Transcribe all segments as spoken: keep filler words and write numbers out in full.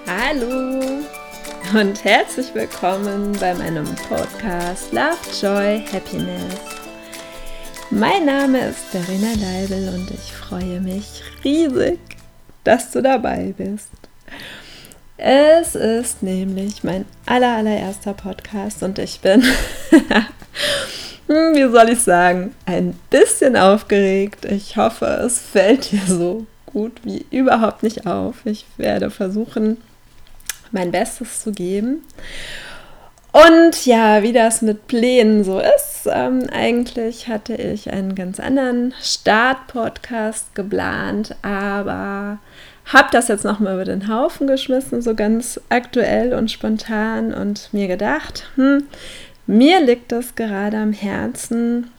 Hallo und herzlich willkommen bei meinem Podcast Love, Joy, Happiness. Mein Name ist Verena Leibel und ich freue mich riesig, dass du dabei bist. Es ist nämlich mein aller, allererster Podcast und ich bin, wie soll ich sagen, ein bisschen aufgeregt. Ich hoffe, es fällt dir so gut wie überhaupt nicht auf. Ich werde versuchen, mein Bestes zu geben. Und ja, wie das mit Plänen so ist, ähm, eigentlich hatte ich einen ganz anderen Start-Podcast geplant, aber habe das jetzt nochmal über den Haufen geschmissen, so ganz aktuell und spontan und mir gedacht, hm, mir liegt es gerade am Herzen,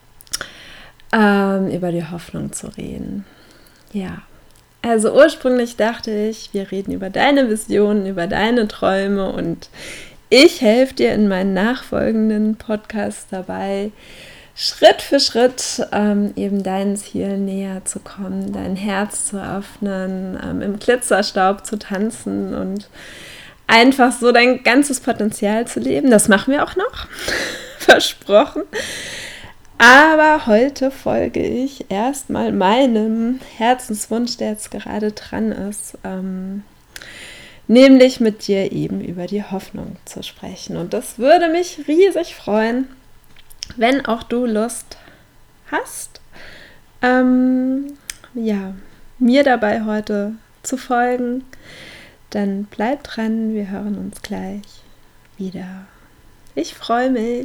ähm, über die Hoffnung zu reden. Ja. Also ursprünglich dachte ich, wir reden über deine Visionen, über deine Träume und ich helfe dir in meinen nachfolgenden Podcasts dabei, Schritt für Schritt ähm, eben deinen Zielen näher zu kommen, dein Herz zu öffnen, ähm, im Glitzerstaub zu tanzen und einfach so dein ganzes Potenzial zu leben. Das machen wir auch noch, versprochen. Aber heute folge ich erstmal meinem Herzenswunsch, der jetzt gerade dran ist, ähm, nämlich mit dir eben über die Hoffnung zu sprechen. Und das würde mich riesig freuen, wenn auch du Lust hast, ähm, ja, mir dabei heute zu folgen. Dann bleib dran, wir hören uns gleich wieder. Ich freue mich.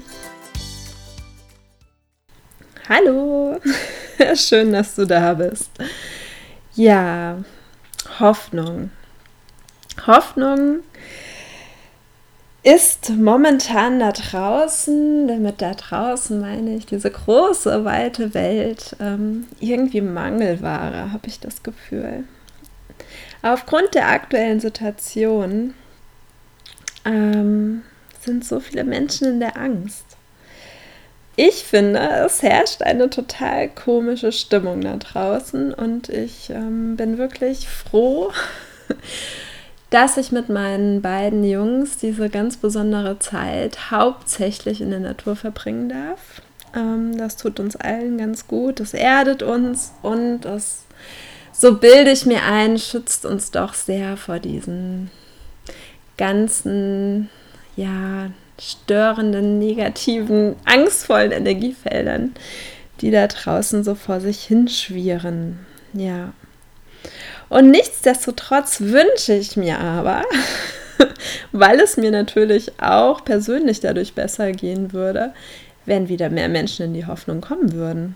Hallo, schön, dass du da bist. Ja, Hoffnung. Hoffnung ist momentan da draußen, denn mit da draußen meine ich diese große, weite Welt, ähm, irgendwie Mangelware, habe ich das Gefühl. Aufgrund der aktuellen Situation ähm, sind so viele Menschen in der Angst. Ich finde, es herrscht eine total komische Stimmung da draußen und ich ähm, bin wirklich froh, dass ich mit meinen beiden Jungs diese ganz besondere Zeit hauptsächlich in der Natur verbringen darf. Ähm, das tut uns allen ganz gut, es erdet uns und es, so bilde ich mir ein, schützt uns doch sehr vor diesen ganzen, ja, störenden, negativen, angstvollen Energiefeldern, die da draußen so vor sich hinschwirren. Ja. Und nichtsdestotrotz wünsche ich mir aber, weil es mir natürlich auch persönlich dadurch besser gehen würde, wenn wieder mehr Menschen in die Hoffnung kommen würden.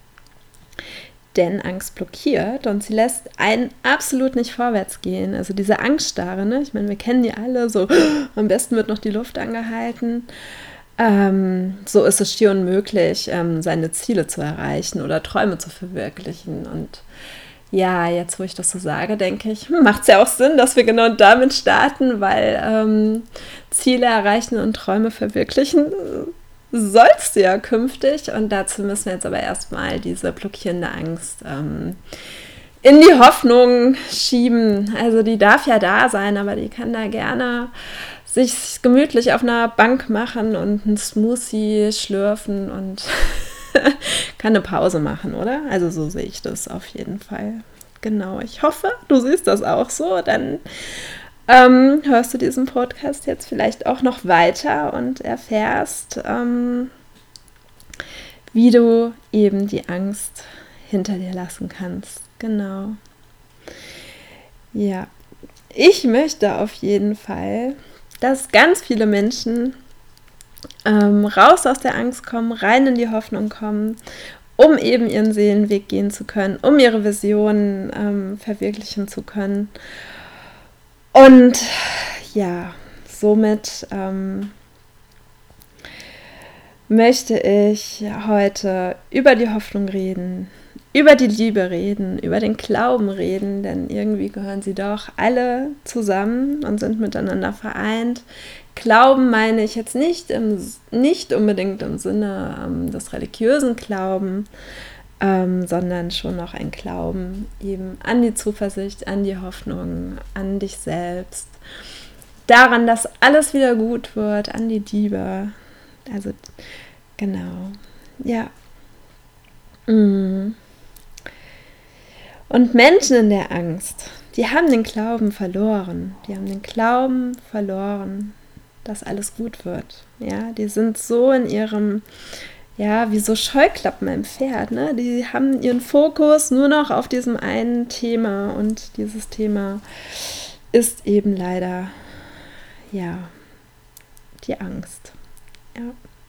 Denn Angst blockiert und sie lässt einen absolut nicht vorwärts gehen. Also diese Angststarre, ne? Ich meine, wir kennen die alle, so am besten wird noch die Luft angehalten. Ähm, so ist es schier unmöglich, ähm, seine Ziele zu erreichen oder Träume zu verwirklichen. Und ja, jetzt wo ich das so sage, denke ich, hm, macht es ja auch Sinn, dass wir genau damit starten, weil ähm, Ziele erreichen und Träume verwirklichen sollst du ja künftig, und dazu müssen wir jetzt aber erstmal diese blockierende Angst ähm, in die Hoffnung schieben. Also die darf ja da sein, aber die kann da gerne sich gemütlich auf einer Bank machen und einen Smoothie schlürfen und kann eine Pause machen, oder? Also so sehe ich das auf jeden Fall. Genau, ich hoffe, du siehst das auch so, dann Ähm, hörst du diesen Podcast jetzt vielleicht auch noch weiter und erfährst, ähm, wie du eben die Angst hinter dir lassen kannst. Genau. Ja, ich möchte auf jeden Fall, dass ganz viele Menschen ähm, raus aus der Angst kommen, rein in die Hoffnung kommen, um eben ihren Seelenweg gehen zu können, um ihre Visionen ähm, verwirklichen zu können. Und ja, somit ähm, möchte ich heute über die Hoffnung reden, über die Liebe reden, über den Glauben reden, denn irgendwie gehören sie doch alle zusammen und sind miteinander vereint. Glauben meine ich jetzt nicht, im, nicht unbedingt im Sinne ähm, des religiösen Glauben, ähm, sondern schon noch ein Glauben eben an die Zuversicht, an die Hoffnung, an dich selbst, daran, dass alles wieder gut wird, an die Liebe. Also genau, ja. Und Menschen in der Angst, die haben den Glauben verloren. Die haben den Glauben verloren, dass alles gut wird. Ja, die sind so in ihrem, ja, wie so Scheuklappen im Pferd, ne? Die haben ihren Fokus nur noch auf diesem einen Thema und dieses Thema ist eben leider, ja, die Angst. Ja.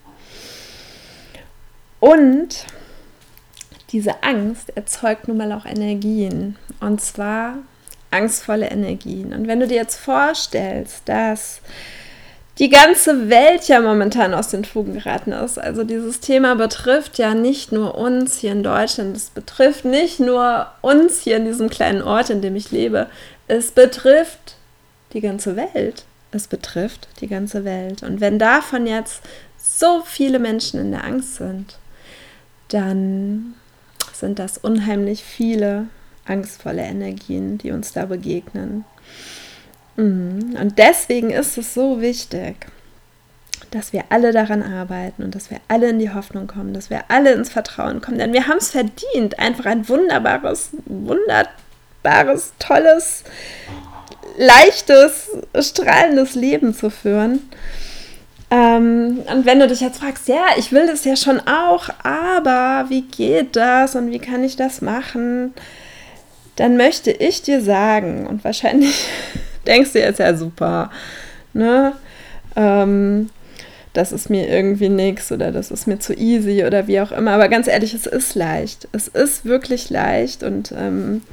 Und diese Angst erzeugt nun mal auch Energien, und zwar angstvolle Energien. Und wenn du dir jetzt vorstellst, dass die ganze Welt ja momentan aus den Fugen geraten ist, also dieses Thema betrifft ja nicht nur uns hier in Deutschland, es betrifft nicht nur uns hier in diesem kleinen Ort, in dem ich lebe, es betrifft die ganze Welt. Es betrifft die ganze Welt. Und wenn davon jetzt so viele Menschen in der Angst sind, dann sind das unheimlich viele angstvolle Energien, die uns da begegnen. Und deswegen ist es so wichtig, dass wir alle daran arbeiten und dass wir alle in die Hoffnung kommen, dass wir alle ins Vertrauen kommen. Denn wir haben es verdient, einfach ein wunderbares, wunderbares, tolles, leichtes, strahlendes Leben zu führen. Ähm, und wenn du dich jetzt fragst, ja, ich will das ja schon auch, aber wie geht das und wie kann ich das machen? Dann möchte ich dir sagen, und wahrscheinlich denkst du jetzt, ja super, ne, ähm, das ist mir irgendwie nichts oder das ist mir zu easy oder wie auch immer, aber ganz ehrlich, es ist leicht, es ist wirklich leicht und ähm,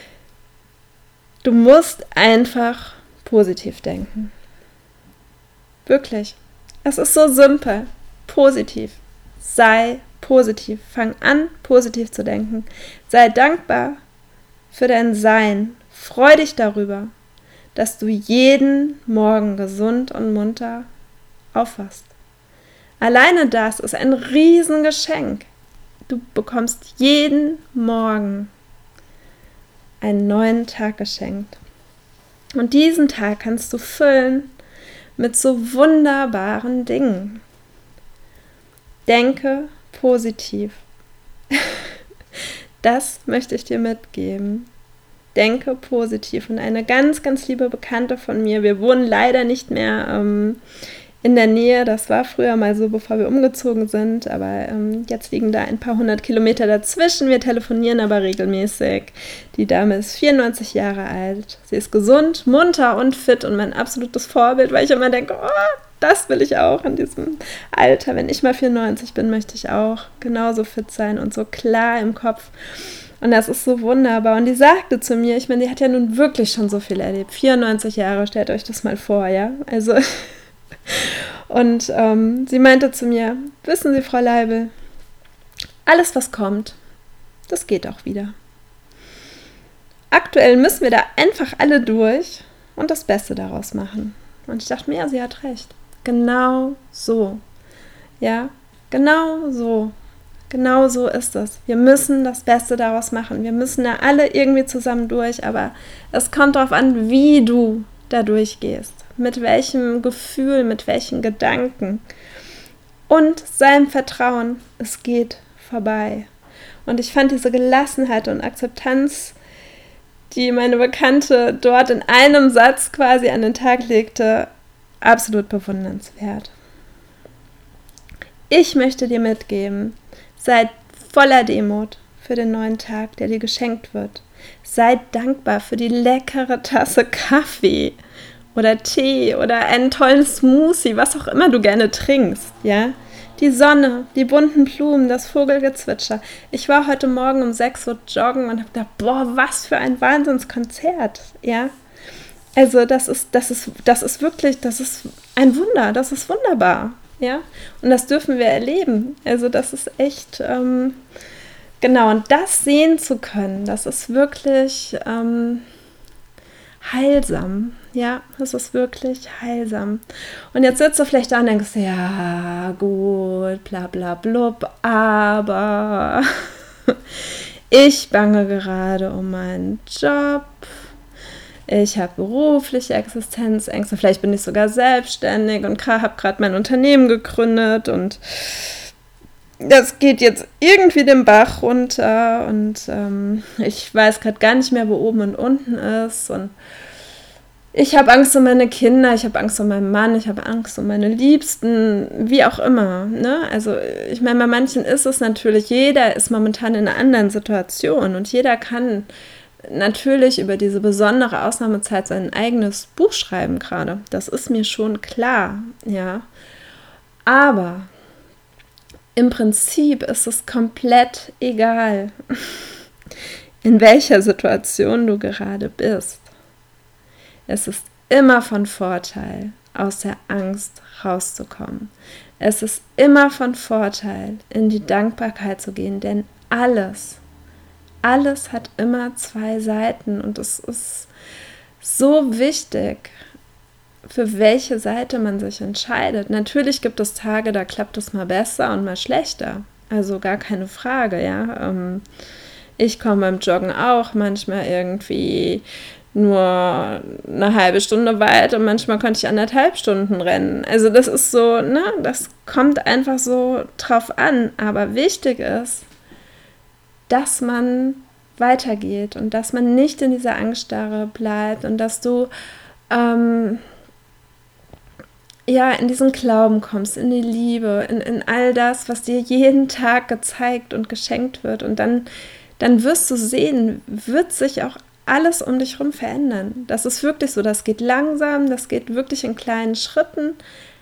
du musst einfach positiv denken, wirklich. Es ist so simpel. Positiv. Sei positiv. Fang an, positiv zu denken. Sei dankbar für dein Sein. Freu dich darüber, dass du jeden Morgen gesund und munter aufwachst. Alleine das ist ein Riesengeschenk. Du bekommst jeden Morgen einen neuen Tag geschenkt. Und diesen Tag kannst du füllen mit so wunderbaren Dingen. Denke positiv. Das möchte ich dir mitgeben. Denke positiv. Und eine ganz, ganz liebe Bekannte von mir, wir wohnen leider nicht mehr ähm, in der Nähe, das war früher mal so, bevor wir umgezogen sind, aber ähm, jetzt liegen da ein paar hundert Kilometer dazwischen, wir telefonieren aber regelmäßig. Die Dame ist vierundneunzig Jahre alt, sie ist gesund, munter und fit und mein absolutes Vorbild, weil ich immer denke, oh, das will ich auch in diesem Alter, wenn ich mal vierundneunzig bin, möchte ich auch genauso fit sein und so klar im Kopf. Und das ist so wunderbar. Und die sagte zu mir, ich meine, die hat ja nun wirklich schon so viel erlebt, vierundneunzig Jahre, stellt euch das mal vor, ja, also... Und ähm, sie meinte zu mir, wissen Sie, Frau Leibel, alles, was kommt, das geht auch wieder. Aktuell müssen wir da einfach alle durch und das Beste daraus machen. Und ich dachte mir, ja, sie hat recht. Genau so. Ja, genau so. Genau so ist es. Wir müssen das Beste daraus machen. Wir müssen da alle irgendwie zusammen durch, aber es kommt darauf an, wie du da durchgehst. Mit welchem Gefühl, mit welchen Gedanken. Und sei im Vertrauen, es geht vorbei. Und ich fand diese Gelassenheit und Akzeptanz, die meine Bekannte dort in einem Satz quasi an den Tag legte, absolut bewundernswert. Ich möchte dir mitgeben, sei voller Demut für den neuen Tag, der dir geschenkt wird. Sei dankbar für die leckere Tasse Kaffee oder Tee oder einen tollen Smoothie, was auch immer du gerne trinkst, ja. Die Sonne, die bunten Blumen, das Vogelgezwitscher. Ich war heute Morgen um sechs Uhr joggen und habe gedacht, boah, was für ein Wahnsinnskonzert, ja. Also das ist, das ist, das ist wirklich, das ist ein Wunder, das ist wunderbar, ja. Und das dürfen wir erleben. Also das ist echt, ähm, genau, und das sehen zu können, das ist wirklich ähm, heilsam. Ja, das ist wirklich heilsam. Und jetzt sitzt du vielleicht da und denkst, ja, gut, bla bla blub, aber ich bange gerade um meinen Job, ich habe berufliche Existenzängste, vielleicht bin ich sogar selbstständig und habe gerade mein Unternehmen gegründet und das geht jetzt irgendwie den Bach runter und ähm, ich weiß gerade gar nicht mehr, wo oben und unten ist und ich habe Angst um meine Kinder, ich habe Angst um meinen Mann, ich habe Angst um meine Liebsten, wie auch immer. Ne? Also ich meine, bei manchen ist es natürlich, jeder ist momentan in einer anderen Situation und jeder kann natürlich über diese besondere Ausnahmezeit sein eigenes Buch schreiben gerade. Das ist mir schon klar, ja. Aber im Prinzip ist es komplett egal, in welcher Situation du gerade bist. Es ist immer von Vorteil, aus der Angst rauszukommen. Es ist immer von Vorteil, in die Dankbarkeit zu gehen, denn alles, alles hat immer zwei Seiten und es ist so wichtig, für welche Seite man sich entscheidet. Natürlich gibt es Tage, da klappt es mal besser und mal schlechter. Also gar keine Frage, ja. Ich komme beim Joggen auch manchmal irgendwie nur eine halbe Stunde weit und manchmal konnte ich anderthalb Stunden rennen. Also das ist so, ne, das kommt einfach so drauf an. Aber wichtig ist, dass man weitergeht und dass man nicht in dieser Angststarre bleibt und dass du ähm, ja, in diesen Glauben kommst, in die Liebe, in, in all das, was dir jeden Tag gezeigt und geschenkt wird. Und dann, dann wirst du sehen, wird sich auch alles um dich herum verändern. Das ist wirklich so, das geht langsam, das geht wirklich in kleinen Schritten,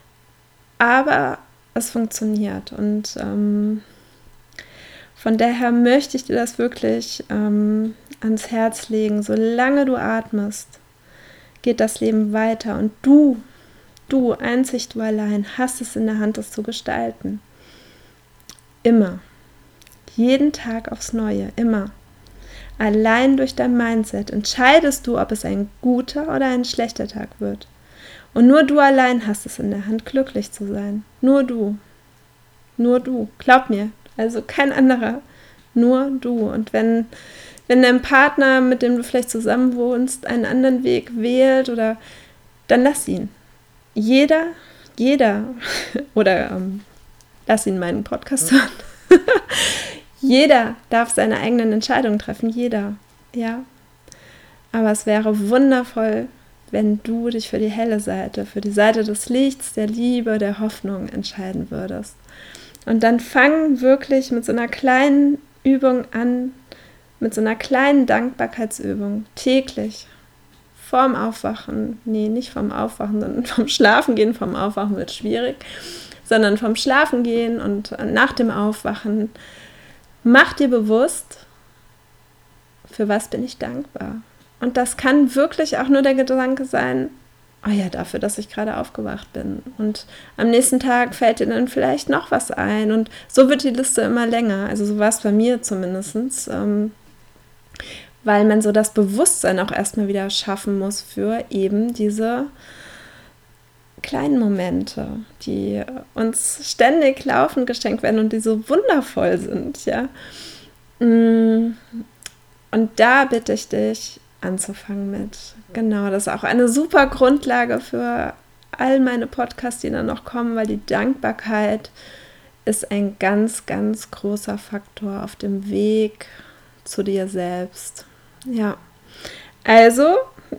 aber es funktioniert. Und ähm, von daher möchte ich dir das wirklich ähm, ans Herz legen. Solange du atmest, geht das Leben weiter und du, du, einzig du allein, hast es in der Hand, das zu gestalten. Immer. Jeden Tag aufs Neue, immer. Allein durch dein Mindset entscheidest du, ob es ein guter oder ein schlechter Tag wird. Und nur du allein hast es in der Hand, glücklich zu sein. Nur du. Nur du. Glaub mir. Also kein anderer. Nur du. Und wenn, wenn dein Partner, mit dem du vielleicht zusammen wohnst, einen anderen Weg wählt, oder dann lass ihn. Jeder, jeder, oder ähm, lass ihn meinen Podcast hören. Jeder darf seine eigenen Entscheidungen treffen, jeder, ja. Aber es wäre wundervoll, wenn du dich für die helle Seite, für die Seite des Lichts, der Liebe, der Hoffnung entscheiden würdest. Und dann fang wirklich mit so einer kleinen Übung an, mit so einer kleinen Dankbarkeitsübung, täglich, vorm Aufwachen, nee, nicht vorm Aufwachen, sondern vorm Schlafengehen, vorm Aufwachen wird schwierig, sondern vom Schlafengehen und nach dem Aufwachen. Mach dir bewusst, für was bin ich dankbar. Und das kann wirklich auch nur der Gedanke sein, oh ja, dafür, dass ich gerade aufgewacht bin. Und am nächsten Tag fällt dir dann vielleicht noch was ein. Und so wird die Liste immer länger. Also so war es bei mir zumindest, ähm, weil man so das Bewusstsein auch erstmal wieder schaffen muss für eben diese kleinen Momente, die uns ständig laufend geschenkt werden und die so wundervoll sind, ja. Und da bitte ich dich anzufangen mit. Genau, das ist auch eine super Grundlage für all meine Podcasts, die dann noch kommen, weil die Dankbarkeit ist ein ganz, ganz großer Faktor auf dem Weg zu dir selbst. Ja, also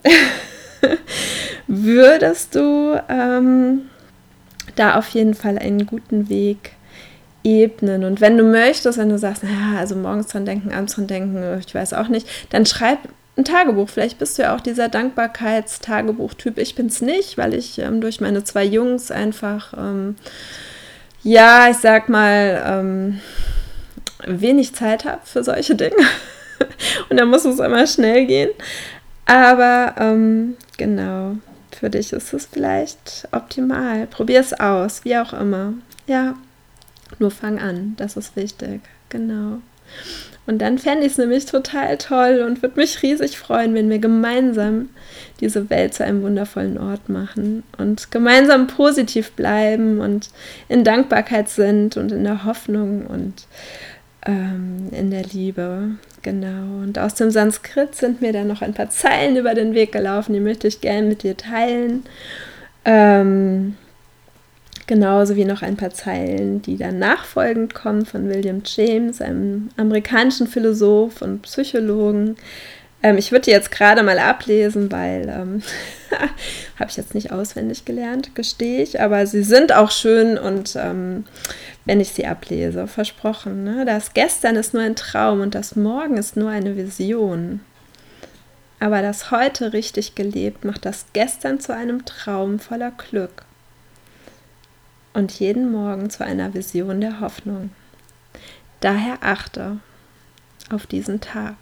würdest du ähm, da auf jeden Fall einen guten Weg ebnen. Und wenn du möchtest, wenn du sagst, naja, also morgens dran denken, abends dran denken, ich weiß auch nicht, dann schreib ein Tagebuch. Vielleicht bist du ja auch dieser Dankbarkeitstagebuch-Typ. Ich bin es nicht, weil ich ähm, durch meine zwei Jungs einfach, ähm, ja, ich sag mal, ähm, wenig Zeit habe für solche Dinge. Und dann muss es immer schnell gehen. Aber ähm, genau, für dich ist es vielleicht optimal. Probier es aus, wie auch immer. Ja, nur fang an, das ist wichtig. Genau. Und dann fände ich es nämlich total toll und würde mich riesig freuen, wenn wir gemeinsam diese Welt zu einem wundervollen Ort machen und gemeinsam positiv bleiben und in Dankbarkeit sind und in der Hoffnung und ähm, in der Liebe. Genau, und aus dem Sanskrit sind mir dann noch ein paar Zeilen über den Weg gelaufen, die möchte ich gerne mit dir teilen. Ähm, genauso wie noch ein paar Zeilen, die dann nachfolgend kommen von William James, einem amerikanischen Philosoph und Psychologen. Ähm, ich würde die jetzt gerade mal ablesen, weil ähm, habe ich jetzt nicht auswendig gelernt, gestehe ich, aber sie sind auch schön und ähm, wenn ich sie ablese, versprochen. Ne? Das Gestern ist nur ein Traum und das Morgen ist nur eine Vision. Aber das Heute richtig gelebt macht das Gestern zu einem Traum voller Glück und jeden Morgen zu einer Vision der Hoffnung. Daher achte auf diesen Tag.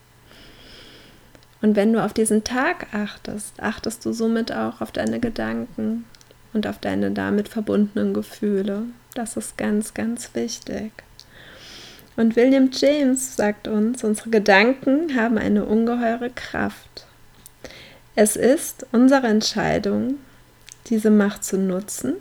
Und wenn du auf diesen Tag achtest, achtest du somit auch auf deine Gedanken und auf deine damit verbundenen Gefühle. Das ist ganz, ganz wichtig. Und William James sagt uns, unsere Gedanken haben eine ungeheure Kraft. Es ist unsere Entscheidung, diese Macht zu nutzen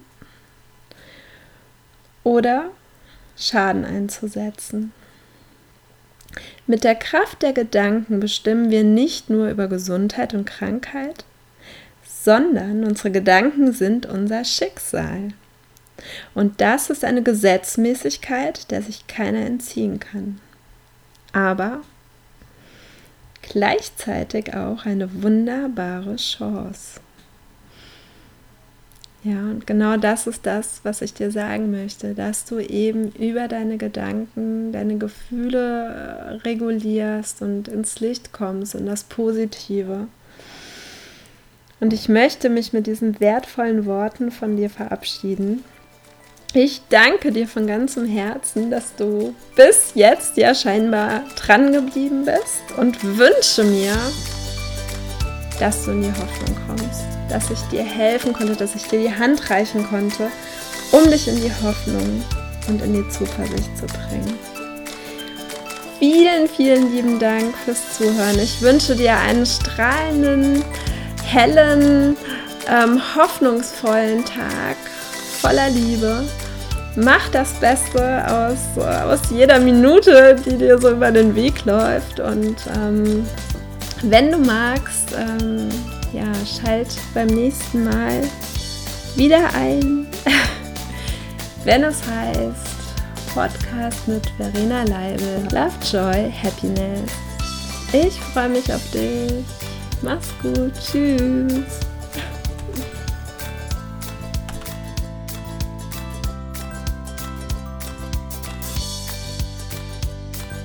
oder Schaden einzusetzen. Mit der Kraft der Gedanken bestimmen wir nicht nur über Gesundheit und Krankheit, sondern unsere Gedanken sind unser Schicksal. Und das ist eine Gesetzmäßigkeit, der sich keiner entziehen kann. Aber gleichzeitig auch eine wunderbare Chance. Ja, und genau das ist das, was ich dir sagen möchte, dass du eben über deine Gedanken, deine Gefühle regulierst und ins Licht kommst, in das Positive. Und ich möchte mich mit diesen wertvollen Worten von dir verabschieden. Ich danke dir von ganzem Herzen, dass du bis jetzt ja scheinbar dran geblieben bist und wünsche mir, dass du in die Hoffnung kommst, dass ich dir helfen konnte, dass ich dir die Hand reichen konnte, um dich in die Hoffnung und in die Zuversicht zu bringen. Vielen, vielen lieben Dank fürs Zuhören. Ich wünsche dir einen strahlenden, hellen, ähm, hoffnungsvollen Tag voller Liebe. Mach das Beste aus, aus jeder Minute, die dir so über den Weg läuft. Und ähm, wenn du magst, ähm, ja, schalt beim nächsten Mal wieder ein, wenn es heißt Podcast mit Verena Leibel, Love, Joy, Happiness. Ich freue mich auf dich. Mach's gut. Tschüss.